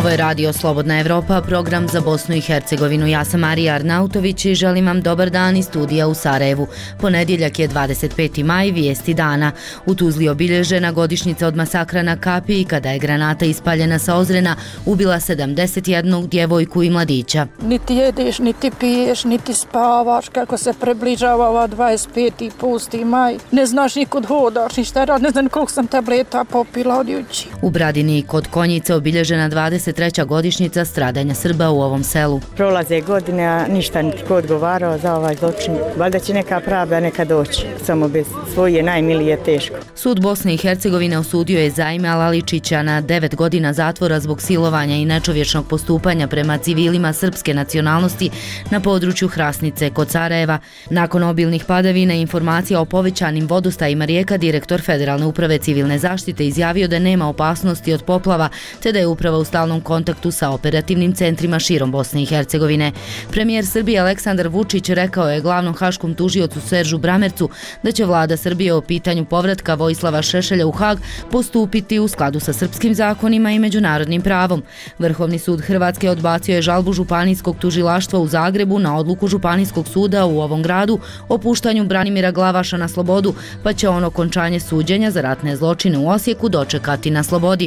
Ovo je Radio Slobodna Evropa, program za Bosnu i Hercegovinu. Ja sam Marija Arnautović i želim vam dobar dan iz studija u Sarajevu. Ponedjeljak je 25. maj, vijesti dana. U Tuzli obilježena godišnjica od masakra na Kapiji kada je granata ispaljena sa Ozrena ubila 71 djevojku i mladića. Niti jedeš, niti piješ, niti spavaš kako se približava ova 25. pusti maj. Ne znaš nikud hodaš, ništa rad, ne znam koliko sam tableta popila od juči. U Bradini kod Konjice obilježena 23. godišnjica stradanja Srba u ovom selu. Prolaze godine, a ništa niti ko odgovarao za ovaj zločin. Valjda će neka pravda neka doći, samo bez svoje najmilije teško. Sud Bosne i Hercegovine osudio je Zajma Laličića na 9 godina zatvora zbog silovanja i nečovječnog postupanja prema civilima srpske nacionalnosti na području Hrasnice kod Sarajeva. Nakon obilnih padavina i informacija o povećanim vodostajima rijeka, direktor Federalne uprave civilne zaštite izjavio da nema opasnosti od poplava, te da je uprava u stalnom kontaktu sa operativnim centrima širom Bosne i Hercegovine. Premijer Srbije Aleksandar Vučić rekao je glavnom haškom tužiocu Seržu Bramercu da će vlada Srbije o pitanju povratka Vojislava Šešelja u Hag postupiti u skladu sa srpskim zakonima i međunarodnim pravom. Vrhovni sud Hrvatske odbacio je žalbu županijskog tužilaštva u Zagrebu na odluku županijskog suda u ovom gradu o puštanju Branimira Glavaša na slobodu, pa će on okončanje suđenja za ratne zločine u Osijeku dočekati na slobodi.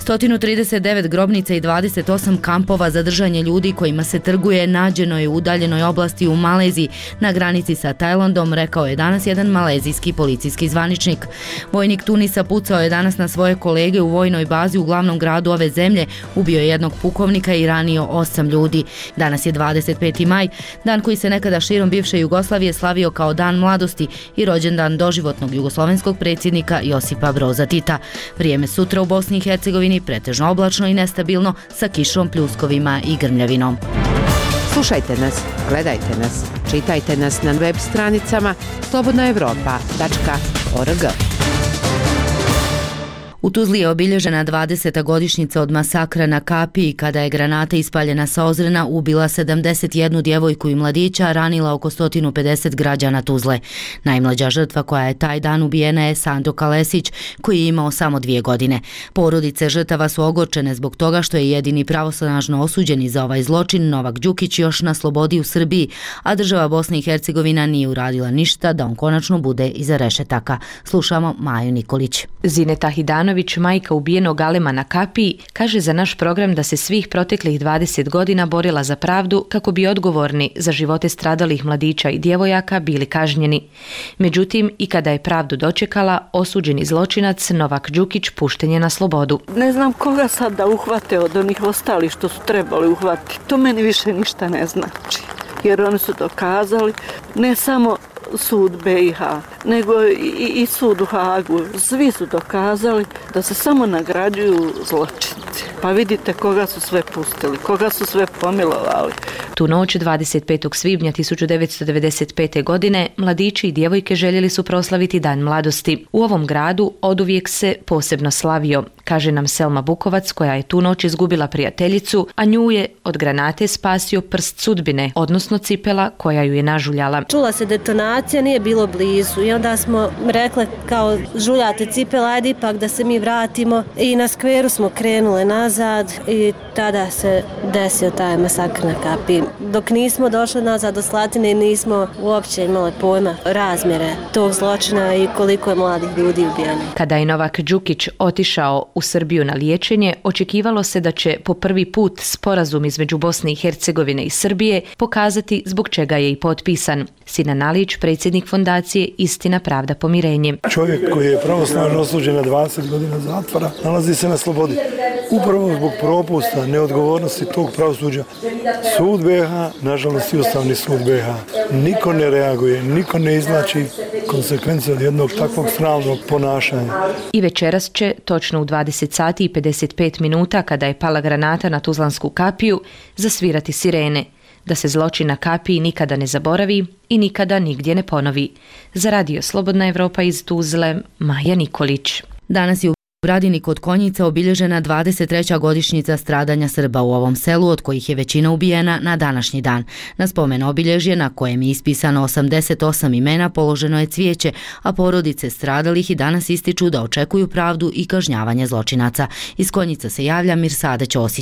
139 grobnica i 28 kampova za držanje ljudi kojima se trguje nađeno je u udaljenoj oblasti u Maleziji na granici sa Tajlandom, rekao je danas jedan malezijski policijski zvaničnik. Vojnik Tunisa pucao je danas na svoje kolege u vojnoj bazi u glavnom gradu ove zemlje, ubio je jednog pukovnika i ranio 8 ljudi. Danas je 25. maj, dan koji se nekada širom bivše Jugoslavije slavio kao dan mladosti i rođendan doživotnog jugoslovenskog predsjednika Josipa Broza Tita. Vrijeme sutra u Bosni i Hercegovini pretežno oblačno i nestabilno sa kišom, pljuskovima i grmljavinom. Slušajte nas, gledajte nas, čitajte nas na web stranicama slobodnaevropa.org. U Tuzli je obilježena 20. godišnjica od masakra na Kapiji kada je granata ispaljena sa Ozrena ubila 71 djevojku i mladića, a ranila oko 150 građana Tuzle. Najmlađa žrtva koja je taj dan ubijena je Sando Kalesić, koji je imao samo 2 godine. Porodice žrtava su ogorčene zbog toga što je jedini pravosnažno osuđeni za ovaj zločin Novak Đukić još na slobodi u Srbiji, a država Bosna i Hercegovina nije uradila ništa da on konačno bude iza rešetaka. Slušamo Maju Nikolić. Zineta Hidanović, majka ubijenog Alema na Kapiji, kaže za naš program da se svih proteklih 20 godina borila za pravdu kako bi odgovorni za živote stradalih mladića i djevojaka bili kažnjeni. Međutim, i kada je pravdu dočekala, osuđeni zločinac Novak Đukić pušten je na slobodu. Ne znam koga sad da uhvate od onih ostalih što su trebali uhvatiti. To meni više ništa ne znači. Jer oni su dokazali, ne samo sud BiH, nego i sud u Hagu. Svi su dokazali da se samo nagrađuju zločinci. Pa vidite koga su sve pustili, koga su sve pomilovali. Tu noć 25. svibnja 1995. godine mladići i djevojke željeli su proslaviti Dan mladosti. U ovom gradu oduvijek se posebno slavio, kaže nam Selma Bukovac, koja je tu noć izgubila prijateljicu, a nju je od granate spasio prst sudbine, odnosno cipela koja ju je nažuljala. Čula se detonacija, nije bilo blizu i onda smo rekle kao žuljate cipela, ajde ipak da se mi vratimo, i na skveru smo krenule nazad i tada se desio taj masakr na Kapiji. Dok nismo došli nazad do Slatine nismo uopće imali pojma razmjere tog zločina i koliko je mladih ljudi ubijeno. Kada je Novak Đukić otišao u Srbiju na liječenje, očekivalo se da će po prvi put sporazum između Bosne i Hercegovine i Srbije pokazati zbog čega je i potpisan. Sinan Alić, predsjednik fondacije Istina, pravda, pomirenje. Čovjek koji je pravosnažno osuđen na 20 godina zatvora nalazi se na slobodi. Upravo zbog propusta, neodgovornosti tog pravosuđa. Sud BiH, nažalost i Ustavni sud BiH, niko ne reaguje, niko ne izvlači konsekvence od jednog takvog sramnog ponašanja. I večeras će, točno u 20 sati i 55 minuta, kada je pala granata na Tuzlansku kapiju, zasvirati sirene, da se zločin na Kapiji nikada ne zaboravi i nikada nigdje ne ponovi. Za Radio Slobodna Evropa iz Tuzle, Maja Nikolić. Danas je u Bradini kod Konjice obilježena 23. godišnjica stradanja Srba u ovom selu, od kojih je većina ubijena na današnji dan. Na spomen obilježje, na kojem je ispisano 88 imena, položeno je cvijeće, a porodice stradalih i danas ističu da očekuju pravdu i kažnjavanje zločinaca. Iz Konjica se javlja Mirsada Ćosić.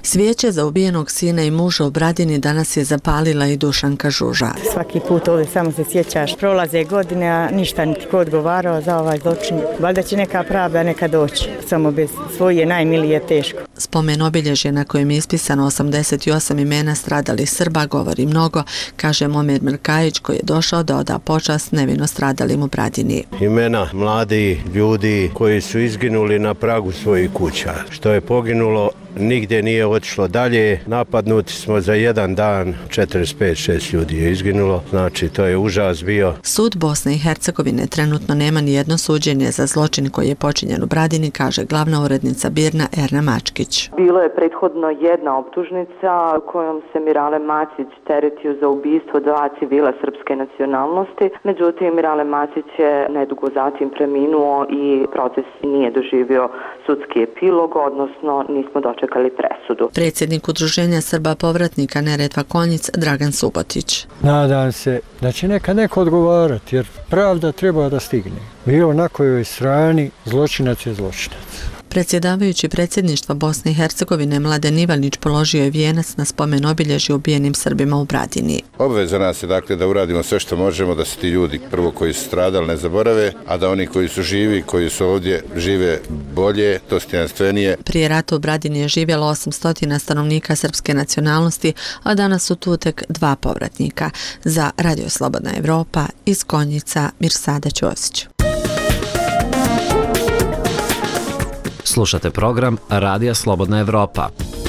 Svijeće za ubijenog sina i muža u Bradini danas je zapalila i Dušanka Žužar. Svaki put ovdje samo se sjećaš, prolaze godine, a ništa niti ko odgovarao za ovaj zločin. Valjda će neka pravda neka doći, samo bez svoje najmilije teško. Spomen obilježje na kojem je ispisano 88 imena stradalih Srba govori mnogo, kaže Momir Mrkajić koji je došao da oda počast nevino stradalim u Bradini. Imena mladi ljudi koji su izginuli na pragu svojih kuća. Što je poginulo, nigdje nije otišlo dalje. Napadnuti smo za jedan dan, 45-6 ljudi je izginulo, znači to je užas bio. Sud Bosne i Hercegovine trenutno nema ni jedno suđenje za zločin koji je počinjen u Bradini, kaže glavna urednica BIRN-a Erna Mačkić. Bilo je prethodno jedna optužnica kojom se Mirale Macić teretio za ubistvo 2 civila srpske nacionalnosti. Međutim, Mirale Macić je nedugo zatim preminuo i proces nije doživio sudski epilog, odnosno nismo dočekali presudu. Predsjednik Udruženja Srba povratnika Neretva Konjic Dragan Subotić. Nadam se da će neko odgovarati, jer pravda treba da stigne. Bilo na kojoj strani, zločinac je zločinac. Predsjedavajući predsjedništva Bosne i Hercegovine Mladen Ivanić položio je vijenac na spomen obilježje ubijenim Srbima u Bradini. Obveza nas je dakle da uradimo sve što možemo da se ti ljudi prvo koji su stradali ne zaborave, a da oni koji su živi, koji su ovdje žive bolje, dostojanstvenije. Prije rata u Bradini je živjelo 800 stanovnika srpske nacionalnosti, a danas su tu tek 2 povratnika. Za Radio Slobodna Evropa iz Konjica Mirsada Ćosić. Slušate program Radija Slobodna Evropa.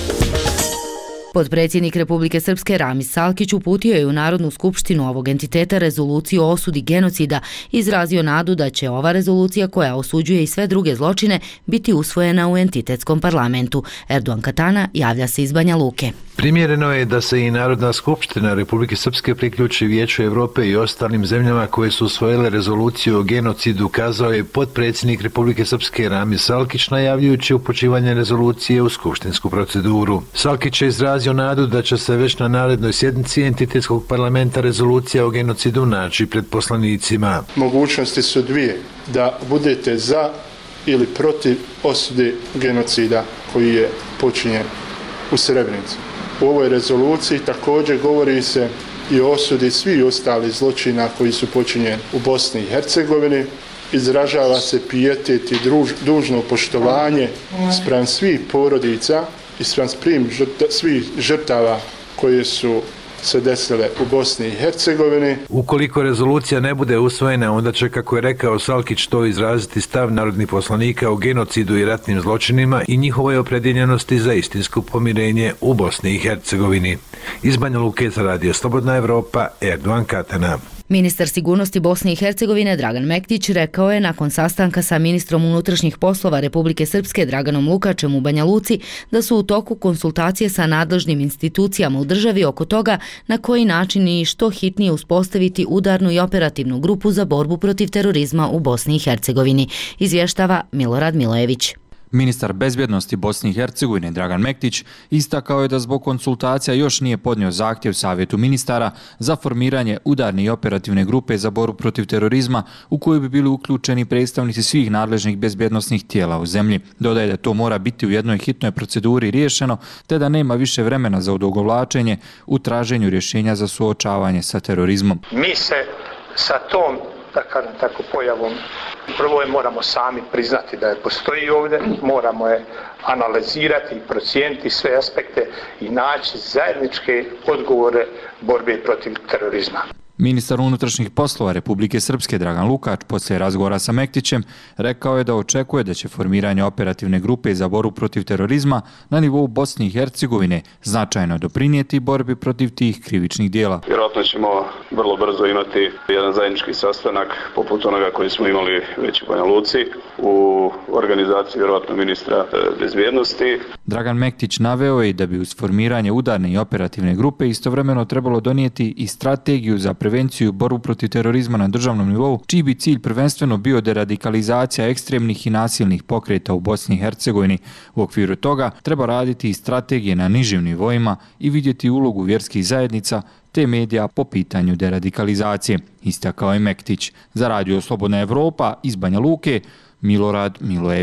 Potpredsjednik Republike Srpske Ramis Salkić uputio je u Narodnu skupštinu ovog entiteta rezoluciju o osudi genocida i izrazio nadu da će ova rezolucija koja osuđuje i sve druge zločine biti usvojena u entitetskom parlamentu. Erdogan Katana javlja se iz Banja Luke. Primjereno je da se i Narodna skupština Republike Srpske priključi Vijeću Evrope i ostalim zemljama koje su usvojile rezoluciju o genocidu, kazao je potpredsjednik Republike Srpske Ramis Salkić najavljujući upućivanje rezolucije u skupštinsku proceduru. Salkić je izrazio nadu da će se već na narednoj sjednici entitetskog parlamenta rezolucija o genocidu naći pred poslanicima. Mogućnosti su dvije, da budete za ili protiv osude genocida koji je počinjen u Srebrenici. U ovoj rezoluciji također govori se i o osudi svih ostalih zločina koji su počinjeni u Bosni i Hercegovini. Izražava se pijetet i dužno poštovanje spram svih porodica i spram svih žrtava koje su se desile u Bosni i Hercegovini. Ukoliko rezolucija ne bude usvojena, onda će, kako je rekao Salkić, to izraziti stav narodnih poslanika o genocidu i ratnim zločinima i njihovoj opredjeljenosti za istinsko pomirenje u Bosni i Hercegovini. Iz Banja Luke za Radio Slobodna Evropa, Erdogan Katana. Ministar sigurnosti Bosne i Hercegovine Dragan Mektić rekao je nakon sastanka sa ministrom unutrašnjih poslova Republike Srpske Draganom Lukačem u Banja Luci da su u toku konsultacije sa nadležnim institucijama u državi oko toga na koji način i što hitnije uspostaviti udarnu i operativnu grupu za borbu protiv terorizma u Bosni i Hercegovini, izvještava Milorad Milojević. Ministar bezbjednosti Bosne i Hercegovine Dragan Mektić istakao je da zbog konsultacija još nije podnio zahtjev Savjetu ministara za formiranje udarne i operativne grupe za borbu protiv terorizma u koju bi bili uključeni predstavnici svih nadležnih bezbjednosnih tijela u zemlji. Dodaje da to mora biti u jednoj hitnoj proceduri riješeno, te da nema više vremena za odugovlačenje u traženju rješenja za suočavanje sa terorizmom. Mi se sa tom, da kažem tako, pojavom prvo je moramo sami priznati da je postoji ovdje, moramo je analizirati i procijeniti sve aspekte i naći zajedničke odgovore borbe protiv terorizma. Ministar unutrašnjih poslova Republike Srpske Dragan Lukač poslije razgovora sa Mektićem rekao je da očekuje da će formiranje operativne grupe za borbu protiv terorizma na nivou Bosne i Hercegovine značajno doprinijeti borbi protiv tih krivičnih dijela. Vjerojatno ćemo vrlo brzo imati jedan zajednički sastanak poput onoga koji smo imali već u Banja Luci u organizaciji vjerojatno ministra bezbjednosti. Dragan Mektić naveo je da bi uz formiranje udarne i operativne grupe istovremeno trebalo donijeti i strategiju za prevenciju i borbu protiv terorizma na državnom nivou, čiji bi cilj prvenstveno bio deradikalizacija ekstremnih i nasilnih pokreta u Bosni i Hercegovini. U okviru toga treba raditi i strategije na nižim nivoima i vidjeti ulogu vjerskih zajednica te medija po pitanju deradikalizacije, istakao je Mektić. Za Radio Slobodna Evropa iz Banja Luke, Milorad Milojević.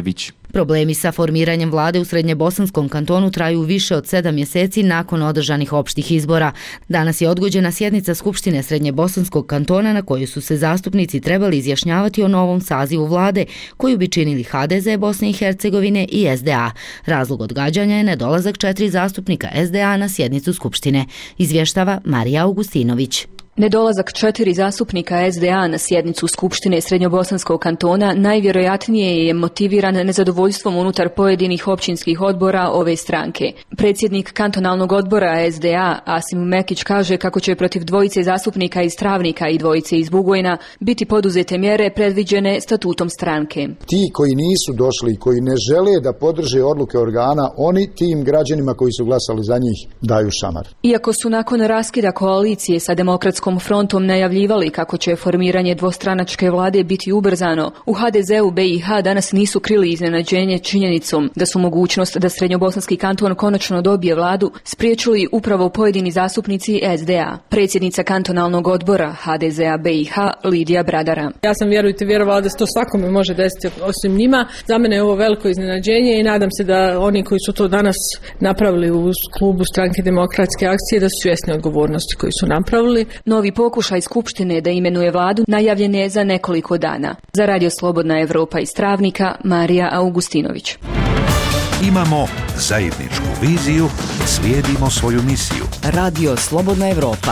Problemi sa formiranjem vlade u Srednjebosanskom kantonu traju više od 7 mjeseci nakon održanih opštih izbora. Danas je odgođena sjednica Skupštine Srednjebosanskog kantona na kojoj su se zastupnici trebali izjašnjavati o novom sazivu vlade koju bi činili HDZ Bosne i Hercegovine i SDA. Razlog odgađanja je nedolazak 4 zastupnika SDA na sjednicu Skupštine, izvještava Marija Augustinović. Nedolazak 4 zastupnika SDA na sjednicu Skupštine Srednjobosanskog kantona najvjerojatnije je motiviran nezadovoljstvom unutar pojedinih općinskih odbora ove stranke. Predsjednik kantonalnog odbora SDA Asim Mekić kaže kako će protiv dvojice zastupnika iz Travnika i dvojice iz Bugojna biti poduzete mjere predviđene statutom stranke. Ti koji nisu došli i koji ne žele da podrže odluke organa, oni tim građanima koji su glasali za njih daju šamar. Iako su nakon raskida koalicije sa Demokratskom frontom najavljivali kako će formiranje dvostranačke vlade biti ubrzano, u HDZ-u BiH danas nisu krili iznenađenje činjenicom da su mogućnost da Srednjobosanski kanton konačno dobije vladu spriječili upravo pojedini zastupnici SDA. Predsjednica kantonalnog odbora HDZ-a BiH Lidija Bradara. Ja sam vjerovala da se to svakome može desiti osim njima. Za mene je ovo veliko iznenađenje i nadam se da oni koji su to danas napravili u klubu Stranke demokratske akcije da su svjesni odgovornosti koju su napravili. Novi pokušaj Skupštine da imenuje vladu najavljen je za nekoliko dana. Za Radio Slobodna Evropa iz Travnika, Marija Augustinović. Imamo zajedničku viziju, slijedimo svoju misiju. Radio Slobodna Evropa.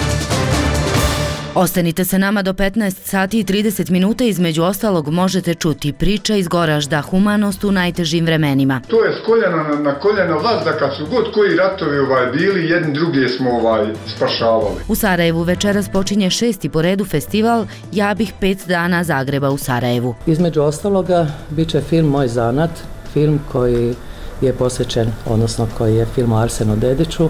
Ostanite sa nama do 15 sati i 30 minuta, između ostalog možete čuti priča iz Goražda, humanost u najtežim vremenima. To je s koljena na koljena vazda kad su god koji ratovi bili, jedni drugi smo spašavali. U Sarajevu večeras počinje 6. po redu festival Ja bih 5 dana Zagreba u Sarajevu. Između ostaloga bit će film Moj zanat, film koji je posvećen, odnosno koji je film o Arsenu Dediću.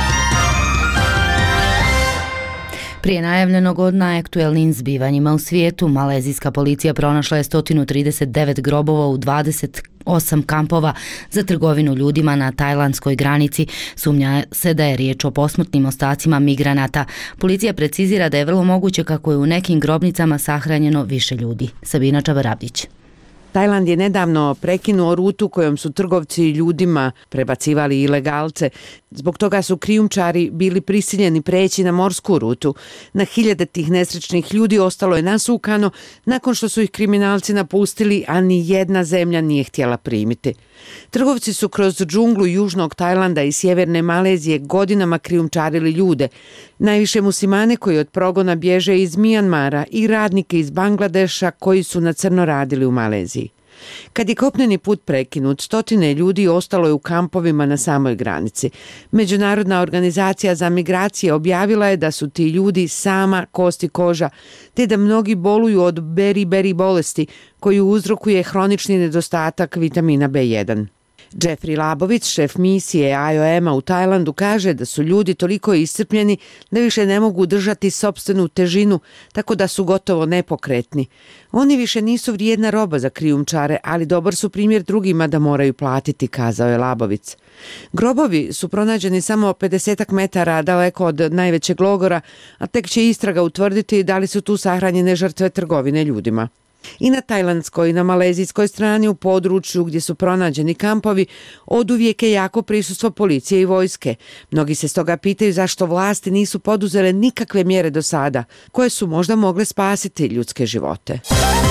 Prije najavljenog od najaktuelnijim zbivanjima u svijetu, malezijska policija pronašla je 139 grobova u 28 kampova za trgovinu ljudima na tajlandskoj granici. Sumnja se da je riječ o posmrtnim ostacima migranata. Policija precizira da je vrlo moguće kako je u nekim grobnicama sahranjeno više ljudi. Sabina Čabarabdić. Tajland je nedavno prekinuo rutu kojom su trgovci ljudima prebacivali ilegalce. Zbog toga su krijumčari bili prisiljeni preći na morsku rutu. Na hiljade tih nesrećnih ljudi ostalo je nasukano nakon što su ih kriminalci napustili, a ni jedna zemlja nije htjela primiti. Trgovci su kroz džunglu južnog Tajlanda i sjeverne Malezije godinama krijumčarili ljude. Najviše muslimane koji od progona bježe iz Mijanmara i radnike iz Bangladeša koji su na crno radili u Maleziji. Kad je kopneni put prekinut, stotine ljudi ostalo je u kampovima na samoj granici. Međunarodna organizacija za migracije objavila je da su ti ljudi sama kost i koža, te da mnogi boluju od beriberi bolesti koju uzrokuje hronični nedostatak vitamina B1. Jeffrey Labović, šef misije IOM-a u Tajlandu, kaže da su ljudi toliko iscrpljeni da više ne mogu držati sopstvenu težinu, tako da su gotovo nepokretni. Oni više nisu vrijedna roba za krijumčare, ali dobar su primjer drugima da moraju platiti, kazao je Labović. Grobovi su pronađeni samo 50 metara daleko od najvećeg logora, a tek će istraga utvrditi da li su tu sahranjene žrtve trgovine ljudima. I na tajlandskoj i na malezijskoj strani u području gdje su pronađeni kampovi oduvijek je jako prisustvo policije i vojske. Mnogi se stoga pitaju zašto vlasti nisu poduzele nikakve mjere do sada, koje su možda mogle spasiti ljudske živote.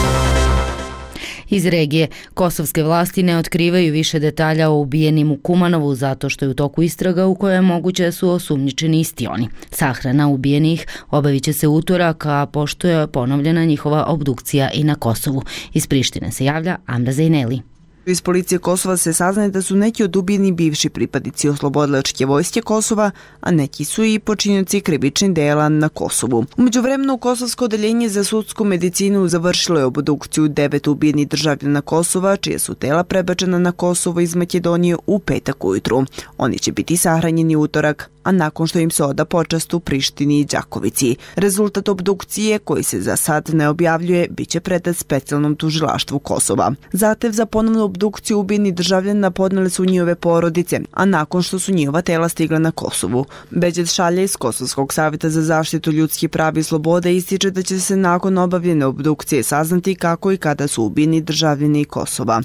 Iz regije, kosovske vlasti ne otkrivaju više detalja o ubijenim u Kumanovu zato što je u toku istraga u kojoj je moguće da su osumnjičeni isti oni. Sahrana ubijenih obavit će se utorak, a pošto je ponovljena njihova obdukcija i na Kosovu. Iz Prištine se javlja Amra Zejneli. Iz policije Kosova se saznaje da su neki od ubijenih bivši pripadnici oslobodilačke vojske Kosova, a neki su i počinioci krivičnih dela na Kosovu. U međuvremenu, Kosovsko odeljenje za sudsku medicinu završilo je obdukciju 9 ubijenih državljana Kosova, čije su tela prebačena na Kosovo iz Makedonije u petak ujutru. Oni će biti sahranjeni utorak, a nakon što im se oda počast u Prištini i Đakovici. Rezultat obdukcije, koji se za sad ne objavljuje, bit će predat specijalnom tužilaštvu Kosova. Zahtev za ponovnu obdukciju ubijenih državljana podnele su njihove porodice, a nakon što su njihova tela stigla na Kosovu. Beđet Šalja iz Kosovskog savjeta za zaštitu ljudskih prava i slobode ističe da će se nakon obavljene obdukcije saznati kako i kada su ubijeni državljani Kosova.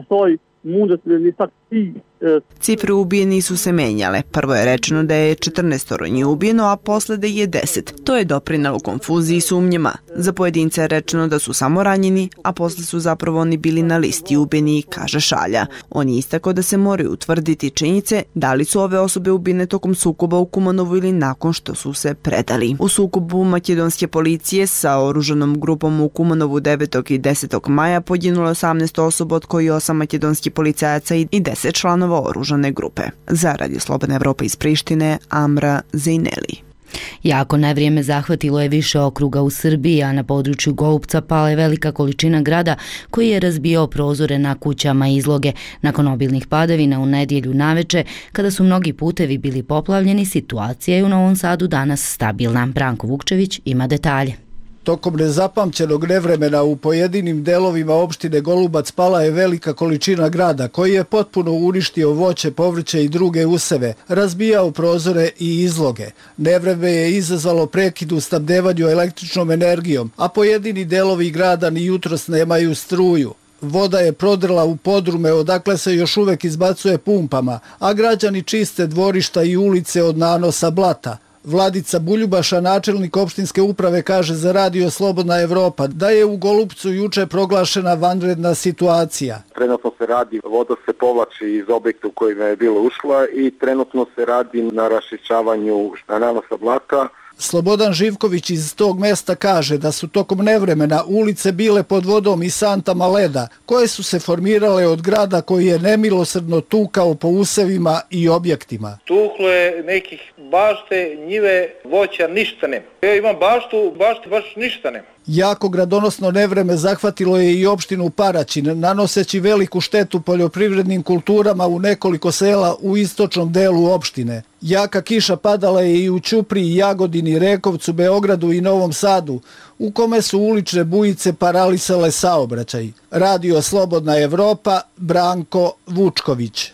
Cifre ubijeni su se menjale. Prvo je rečeno da je 14 njih ubijeno, a posle da je 10. To je doprinelo konfuziji i sumnjama. Za pojedince je rečeno da su samo ranjeni, a posle su zapravo oni bili na listi ubijeni, kaže Šalja. On je istakao da se moraju utvrditi činjenice da li su ove osobe ubijene tokom sukoba u Kumanovu ili nakon što su se predali. U sukobu makedonske policije sa oružanom grupom u Kumanovu 9. i 10. maja poginulo 18 osoba, od koji 8 makedonskih policajaca i 10 članova oružane grupe. Za Radio Slobodna Evropa iz Prištine, Amra Zejneli. Jako nevrijeme zahvatilo je više okruga u Srbiji, a na području Golupca pala je velika količina grada koji je razbijao prozore na kućama i izloge. Nakon obilnih padavina u nedjelju naveče, kada su mnogi putevi bili poplavljeni, situacija je u Novom Sadu danas stabilna. Branko Vukčević ima detalje. Tokom nezapamćenog nevremena u pojedinim delovima opštine Golubac pala je velika količina grada koji je potpuno uništio voće, povrće i druge useve, razbijao prozore i izloge. Nevreme je izazvalo prekid u snabdevanju električnom energijom, a pojedini delovi grada ni jutros nemaju struju. Voda je prodrla u podrume odakle se još uvek izbacuje pumpama, a građani čiste dvorišta i ulice od nanosa blata. Vladica Buljubaša, načelnik opštinske uprave, kaže za Radio Slobodna Evropa da je u Golupcu juče proglašena vanredna situacija. Trenutno se radi, voda se povlači iz objekta u kojima je bila ušla i trenutno se radi na raščišćavanju nanosa blata. Slobodan Živković iz tog mesta kaže da su tokom nevremena ulice bile pod vodom i santama leda, koje su se formirale od grada koji je nemilosrdno tukao po usevima i objektima. Tuklo je nekih bašte, njive, voća, ništa nema. Ja imam baštu baš ništa nema. Jako gradonosno nevreme zahvatilo je i opštinu Paraćin, nanoseći veliku štetu poljoprivrednim kulturama u nekoliko sela u istočnom delu opštine. Jaka kiša padala je i u Ćupriji, Jagodini, Rekovcu, Beogradu i Novom Sadu, u kome su ulične bujice paralisale saobraćaj. Radio Slobodna Evropa, Branko Vučković.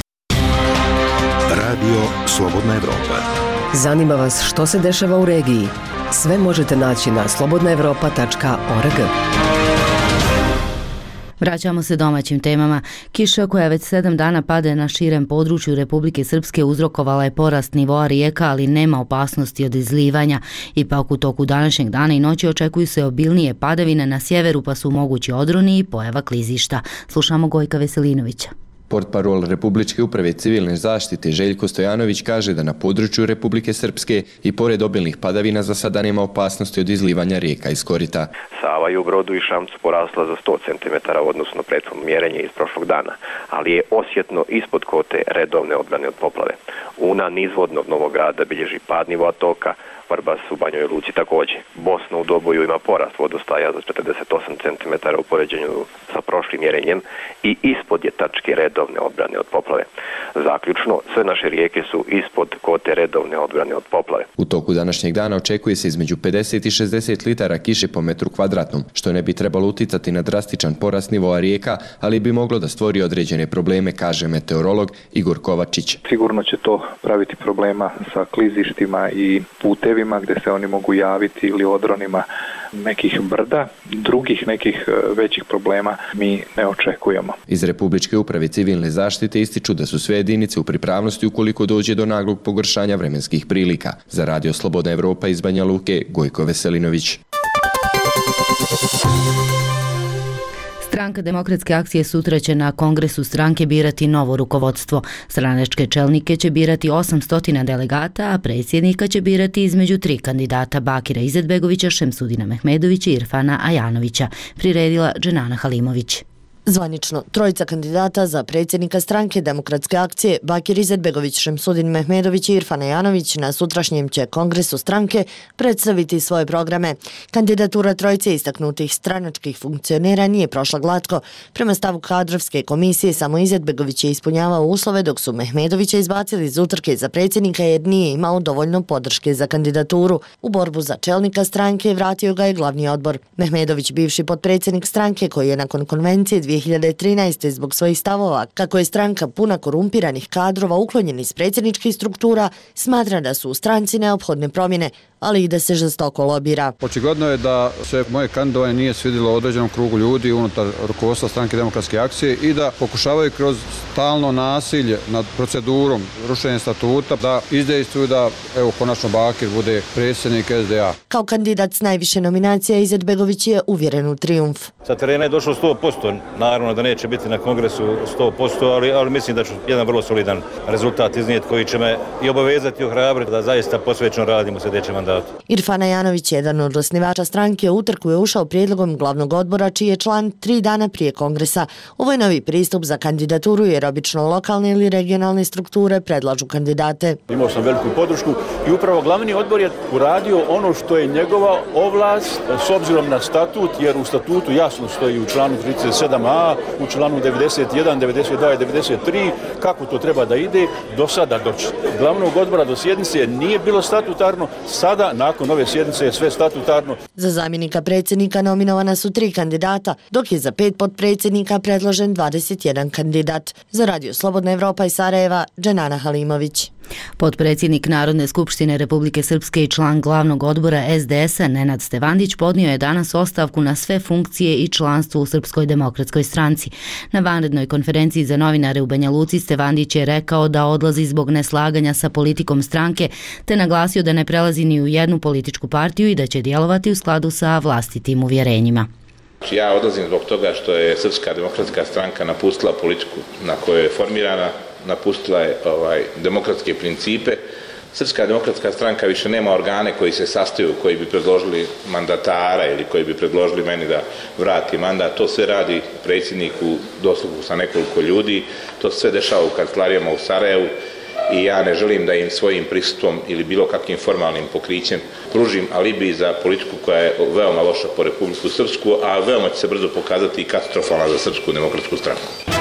Radio Slobodna Evropa. Zanima vas što se dešava u regiji? Sve možete naći na slobodnaevropa.org. Vraćamo se domaćim temama. Kiša koja već 7 dana pade na širem području Republike Srpske uzrokovala je porast nivoa rijeka, ali nema opasnosti od izlivanja. Ipak u toku današnjeg dana i noći očekuju se obilnije padavine na sjeveru, pa su mogući odroni i pojava klizišta. Slušamo Gojka Veselinovića. Portparol Republičke uprave civilne zaštite Željko Stojanović kaže da na području Republike Srpske i pored obilnih padavina za sada nema opasnosti od izlivanja rijeka iz korita. Sava je u Brodu i Šamcu porasla za 100 cm odnosno prethodno mjerenje iz prošlog dana, ali je osjetno ispod kote redovne odbrane od poplave. Una nizvodnog Novog Grada bilježi pad nivoa toka, Vrbas u Banjoj Luci također. Bosna u Doboju ima porast vodostaja za 48 cm u poređenju sa prošlim mjerenjem i ispod je tačke redovne odbrane od poplave. Zaključno, sve naše rijeke su ispod kote redovne odbrane od poplave. U toku današnjeg dana očekuje se između 50 i 60 litara kiše po metru kvadratnom, što ne bi trebalo uticati na drastičan porast nivoa rijeka, ali bi moglo da stvori određene probleme, kaže meteorolog Igor Kovačić. Sigurno će to praviti problema sa klizištima i putevima gdje se oni mogu javiti ili odronima nekih brda. Drugih nekih većih problema mi ne očekujemo. Iz Republičke uprave civilne zaštite ističu da su sve jedinice u pripravnosti ukoliko dođe do naglog pogoršanja vremenskih prilika. Za Radio Slobodna Evropa iz Banja Luke, Gojko Veselinović. Stranka Demokratske akcije sutra će na kongresu stranke birati novo rukovodstvo. Stranačke čelnike će birati 800 delegata, a predsjednika će birati između 3 kandidata: Bakira Izetbegovića, Šemsudina Mehmedovića i Irfana Ajanovića, priredila Dženana Halimović. Zvanično, trojica kandidata za predsjednika stranke Demokratske akcije Bakir Izetbegović, Šemsudin Mehmedović i Irfan Janović na sutrašnjem će kongresu stranke predstaviti svoje programe. Kandidatura trojice istaknutih stranačkih funkcionera nije prošla glatko. Prema stavu kadrovske komisije, samo Izetbegović je ispunjavao uslove, dok su Mehmedovića izbacili iz utrke za predsjednika jer nije imao dovoljno podrške za kandidaturu. U borbu za čelnika stranke vratio ga je glavni odbor. Mehmedović, bivši potpredsjednik stranke koji je nakon konvencije 2013. zbog svojih stavova kako je stranka puna korumpiranih kadrova uklonjen iz predsjedničkih struktura, smatra da su u stranci neophodne promjene, ali i da se žestoko lobira. Očigledno je da se moje kandidovanje nije svidjelo određenom krugu ljudi unutar rukovodstva stranke Demokratske akcije i da pokušavaju kroz stalno nasilje nad procedurom rušenja statuta da izdejstvuju da konačno Bakir bude predsjednik SDA. Kao kandidat s najviše nominacija Izetbegović je uvjeren u trijumf. Sa terena je došlo 100%, naravno da neće biti na kongresu 100%, ali mislim da ću jedan vrlo solidan rezultat iznijeti koji će me i obavezati i ohrabriti da zaista posvećeno radimo u sljedećem mandatu. Irfan Janović, jedan od osnivača stranke, u utrku je ušao prijedlogom glavnog odbora čiji je član 3 dana prije kongresa. Ovo je novi pristup za kandidaturu jer obično lokalne ili regionalne strukture predlažu kandidate. Imao sam veliku podršku i upravo glavni odbor je uradio ono što je njegova ovlast s obzirom na statut, jer u statutu jasno stoji u članu 37a, u članu 91, 92 i 93 kako to treba da ide. Do sada do glavnog odbora do sjednice nije bilo statutarno, sada nakon ove sjednice je sve statutarno. Za zamjenika predsjednika nominovana su 3 kandidata, dok je za 5 potpredsjednika predložen 21 kandidat. Za Radio Slobodna Evropa iz Sarajeva, Dženana Halimović. Potpredsjednik Narodne skupštine Republike Srpske i član glavnog odbora SDS-a Nenad Stevandić podnio je danas ostavku na sve funkcije i članstvo u Srpskoj demokratskoj stranci. Na vanrednoj konferenciji za novinare u Banja Luci Stevandić je rekao da odlazi zbog neslaganja sa politikom stranke, te naglasio da ne prelazi ni u jednu političku partiju i da će djelovati u skladu sa vlastitim uvjerenjima. Ja odlazim zbog toga što je Srpska demokratska stranka napustila politiku na kojoj je formirana, napustila je demokratske principe. Srpska demokratska stranka više nema organe koji se sastaju, koji bi predložili mandatara ili koji bi predložili meni da vrati mandat. To sve radi predsjednik u dosluhu sa nekoliko ljudi. To se sve dešava u kancelarijama u Sarajevu i ja ne želim da im svojim prisustvom ili bilo kakvim formalnim pokrićem pružim alibi za politiku koja je veoma loša po Republiku Srpsku, a veoma će se brzo pokazati i katastrofalna za Srpsku demokratsku stranku.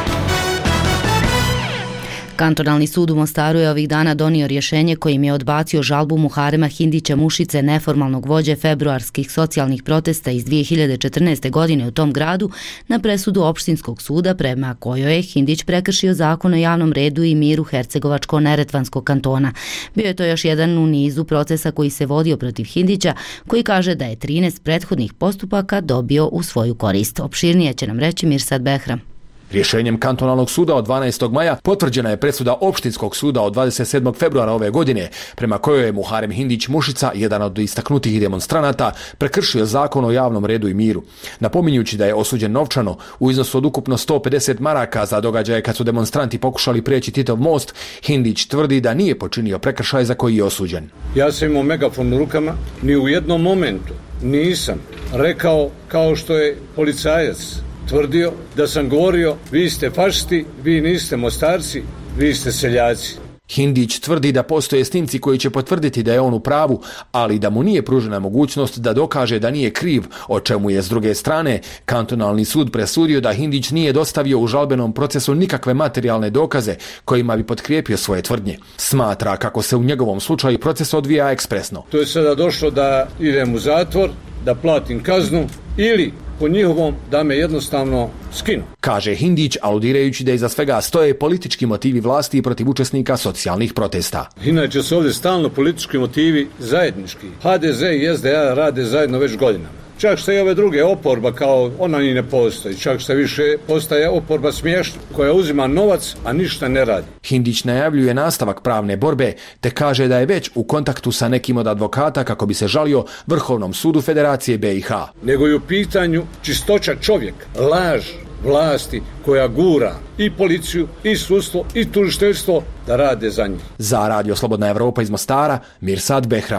Kantonalni sud u Mostaru je ovih dana donio rješenje kojim je odbacio žalbu Muharema Hindića Mušice, neformalnog vođe februarskih socijalnih protesta iz 2014. godine u tom gradu, na presudu opštinskog suda prema kojoj je Hindić prekršio zakon o javnom redu i miru Hercegovačko-Neretvanskog kantona. Bio je to još jedan u nizu procesa koji se vodio protiv Hindića, koji kaže da je 13 prethodnih postupaka dobio u svoju korist. Opširnije će nam reći Mirsad Behram. Rješenjem kantonalnog suda od 12. maja potvrđena je presuda opštinskog suda od 27. februara ove godine, prema kojoj je Muharem Hindić Mušica, jedan od istaknutih demonstranata, prekršio zakon o javnom redu i miru. Napominjući da je osuđen novčano u iznosu od ukupno 150 maraka za događaje kad su demonstranti pokušali prijeći Titov most, Hindić tvrdi da nije počinio prekršaj za koji je osuđen. Ja sam imao megafon u rukama, ni u jednom momentu nisam rekao kao što je policajac tvrdio da sam govorio vi ste fašisti, vi niste Mostarci, vi ste seljaci. Hindić tvrdi da postoje snimci koji će potvrditi da je on u pravu, ali da mu nije pružena mogućnost da dokaže da nije kriv, o čemu je s druge strane kantonalni sud presudio da Hindić nije dostavio u žalbenom procesu nikakve materijalne dokaze kojima bi potkrijepio svoje tvrdnje. Smatra kako se u njegovom slučaju proces odvija ekspresno. To je sada došlo da idem u zatvor, da platim kaznu ili po njihovom da me jednostavno skinu. Kaže Hindić, aludirajući da iza svega stoje politički motivi vlasti protiv učesnika socijalnih protesta. Inače su ovdje stalno politički motivi zajednički. HDZ i SDA rade zajedno već godinama. Čak što i ove druge oporba kao ona ni ne postoji. Čak što više postaje oporba smiješna koja uzima novac, a ništa ne radi. Hindić najavljuje nastavak pravne borbe te kaže da je već u kontaktu sa nekim od advokata kako bi se žalio Vrhovnom sudu Federacije BiH. Nego je u pitanju čistoća čovjeka, laž vlasti koja gura i policiju, i sudstvo, i tužiteljstvo da rade za njih. Za Radio Slobodna Evropa iz Mostara, Mirsad Behram.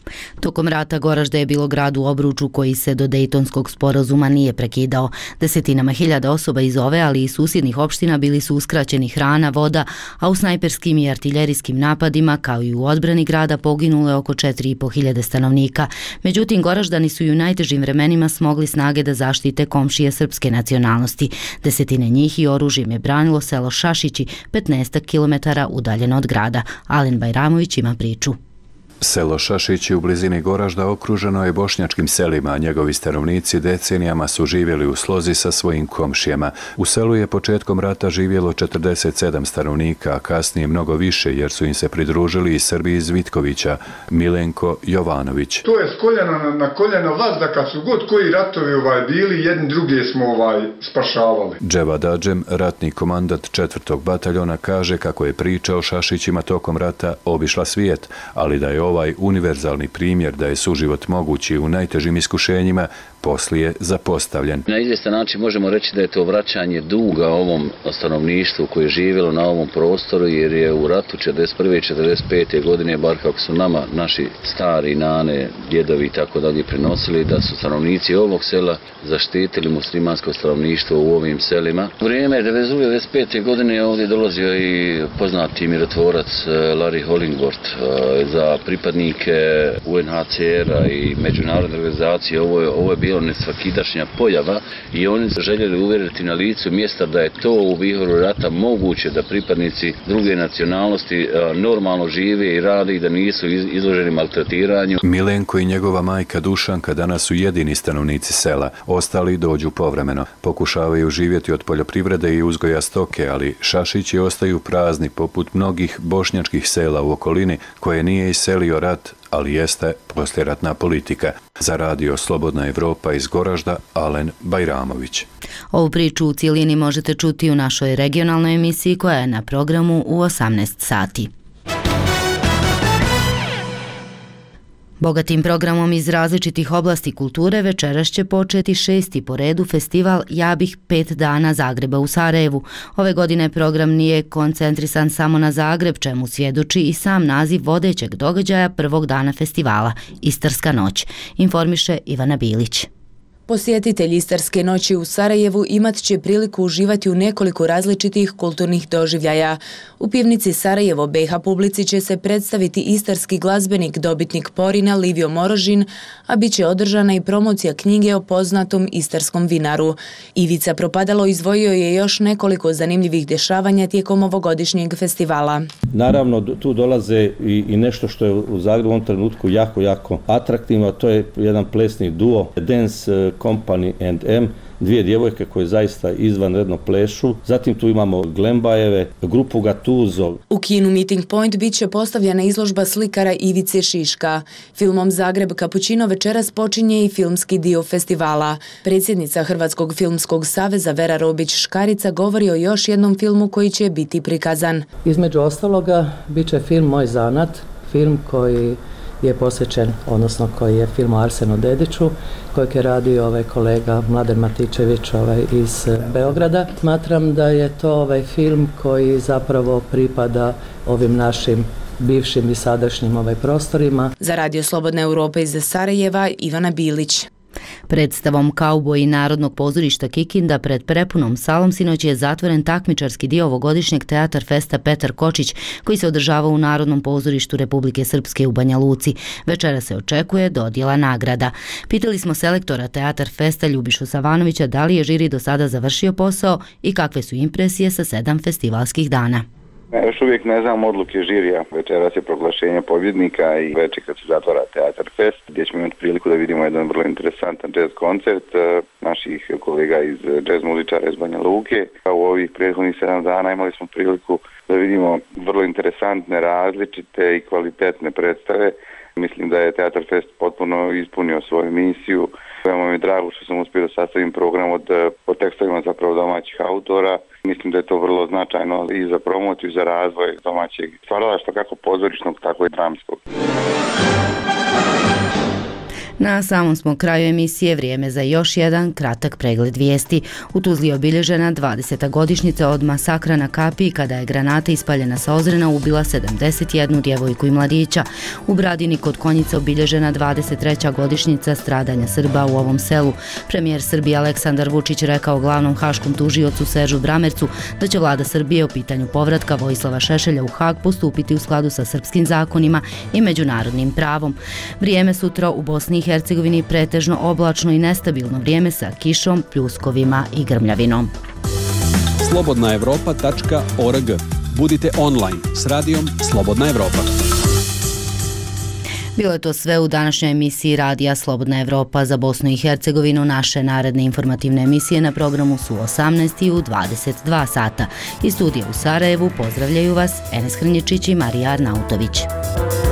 Tokom rata Goražde je bilo grad u obruču koji se do Dejtonskog sporazuma nije prekidao. Desetinama hiljada osoba iz ove, ali i susjednih opština bili su uskraćeni hrana, voda, a u snajperskim i artiljerijskim napadima, kao i u odbrani grada, poginule oko 4.500 stanovnika. Međutim, Goraždani su i u najtežim vremenima smogli snage da zaštite komšije srpske nacionalnosti. Desetine njih i oružjem je branilo selo Šašići, 15 km udaljeno od grada. Alen Bajramović ima priču. Selo Šašići u blizini Goražda okruženo je bošnjačkim selima, a njegovi stanovnici decenijama su živjeli u slozi sa svojim komšijama. U selu je početkom rata živjelo 47 stanovnika, a kasnije mnogo više jer su im se pridružili i Srbi iz Vitkovića, Milenko Jovanović. To je s koljena na koljena vas da kad su god koji ratovi bili, jedni druge smo spašavali. Dževad Adžem, ratni komandant 4. bataljona, kaže kako je priča o Šašićima tokom rata obišla svijet, ali da je ovaj univerzalni primjer da je suživot mogući u najtežim iskušenjima poslije zapostavljen. Na izvjestan način možemo reći da je to vraćanje duga ovom stanovništvu koje je živjelo na ovom prostoru, jer je u ratu 41. i 45. godine, bar kako su nama naši stari nane, djedovi i tako dalje prenosili, da su stanovnici ovog sela zaštitili muslimansko stanovništvo u ovim selima. U vrijeme 1995. godine ovdje dolazio i poznati mirotvorac Larry Hollingworth za pripadnike UNHCR-a i međunarodne organizacije. Ovo je bilo nesvakidašnja pojava i oni su željeli uvjeriti na licu mjesta da je to u vihoru rata moguće da pripadnici druge nacionalnosti normalno žive i rade i da nisu izloženi maltretiranju. Milenko i njegova majka Dušanka danas su jedini stanovnici sela. Ostali dođu povremeno. Pokušavaju živjeti od poljoprivrede i uzgoja stoke, ali Šašići ostaju prazni poput mnogih bošnjačkih sela u okolini koje nije iselio rat, ali jeste posljeratna politika. Za radio Slobodna Evropa iz Goražda, Alen Bajramović. Ovu priču u cijelini možete čuti u našoj regionalnoj emisiji koja je na programu u 18 sati. Bogatim programom iz različitih oblasti kulture večeras će početi 6. po redu festival Ja bih 5 dana Zagreba u Sarajevu. Ove godine program nije koncentrisan samo na Zagreb, čemu svjedoči i sam naziv vodećeg događaja prvog dana festivala – Istarska noć, informiše Ivana Bilić. Posjetitelji Istarske noći u Sarajevu imat će priliku uživati u nekoliko različitih kulturnih doživljaja. U pivnici Sarajevo BiH publici će se predstaviti istarski glazbenik, dobitnik Porina Livio Morožin, a bit će održana i promocija knjige o poznatom istarskom vinaru. Ivica Propadalo izdvojio je još nekoliko zanimljivih dešavanja tijekom ovogodišnjeg festivala. Naravno, tu dolaze i nešto što je u Zagrebu u ovom trenutku jako atraktivno, to je jedan plesni duo Dance Company and M, dvije djevojke koje zaista izvanredno plešu. Zatim tu imamo Glembajeve, grupu Gatuzo. U kinu Meeting Point bit će postavljena izložba slikara Ivice Šiška. Filmom Zagreb Kapućino večeras počinje i filmski dio festivala. Predsjednica Hrvatskog filmskog saveza Vera Robić-Škarica govori o još jednom filmu koji će biti prikazan. Između ostaloga bit će film Moj zanat, film koji je posvećen, odnosno koji je film o Arsenu Dediću, kojeg je radio kolega Mladen Matičević iz Beograda. Smatram da je to film koji zapravo pripada ovim našim bivšim i sadašnjim prostorima. Za Radio Slobodna Evropa iz Sarajeva, Ivana Bilić. Predstavom Kauboji Narodnog pozorišta Kikinda pred prepunom salom sinoć je zatvoren takmičarski dio ovogodišnjeg Teatar Festa Petar Kočić, koji se održava u Narodnom pozorištu Republike Srpske u Banja Luci. Večera se očekuje dodjela nagrada. Pitali smo selektora Teatar Festa Ljubišu Savanovića da li je žiri do sada završio posao i kakve su impresije sa 7 festivalskih dana. Još uvijek ne znam odluke žirija. Večeras je proglašenje pobjednika i večer kad se zatvara Teatar Fest, gdje ćemo imati priliku da vidimo jedan vrlo interesantan jazz koncert naših kolega iz jazz muzičara iz Banja Luke. U ovih prethodnih 7 dana imali smo priliku da vidimo vrlo interesantne, različite i kvalitetne predstave. Mislim da je Teatar Fest potpuno ispunio svoju misiju. Veoma mi je drago što sam uspio da sastavim program od tekstovima zapravo domaćih autora. Mislim da je to vrlo značajno i za promociju, za razvoj domaćeg stvaralaštva kako pozorišnog, tako i dramskog. Na samom smo kraju emisije, vrijeme za još jedan kratak pregled vijesti. U Tuzli je obilježena 20. godišnjica od masakra na Kapiji kada je granata ispaljena sa Ozrena ubila 71 djevojku i mladića. U Bradini kod Konjica obilježena 23. godišnjica stradanja Srba u ovom selu. Premijer Srbije Aleksandar Vučić rekao glavnom haškom tužiocu Seržu Bramercu da će vlada Srbije o pitanju povratka Vojislava Šešelja u Hag postupiti u skladu sa srpskim zakonima i međunarodnim pravom. Vrijeme sutra u Bosni i Hercegovini pretežno oblačno i nestabilno vrijeme sa kišom, pljuskovima i grmljavinom. slobodnaevropa.org. Budite online s radijom Slobodna Evropa. Bilo je to sve u današnjoj emisiji Radija Slobodna Evropa za Bosnu i Hercegovinu. Naše naredne informativne emisije na programu su 18 i u 22 sata. Iz studija u Sarajevu pozdravljaju vas Enes Hrnječić i Marija Arnautović.